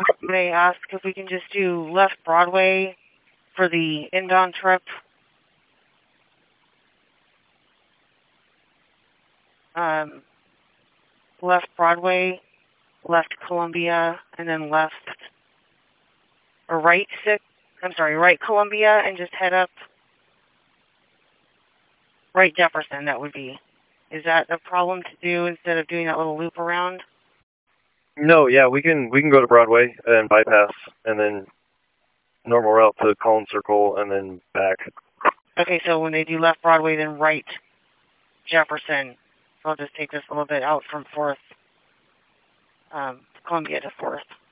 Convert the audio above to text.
may I ask if we can just do left Broadway for the inbound trip? Left Broadway, left Columbia, and then left, or right right Columbia, and just head up right Jefferson, that would be. Is that a problem to do instead of doing that little loop around? No, yeah, we can go to Broadway and bypass, and then normal route to Collins Circle, and then back. Okay, so when they do left Broadway, then right Jefferson. So I'll just take this a little bit out from 4th, Columbia to 4th.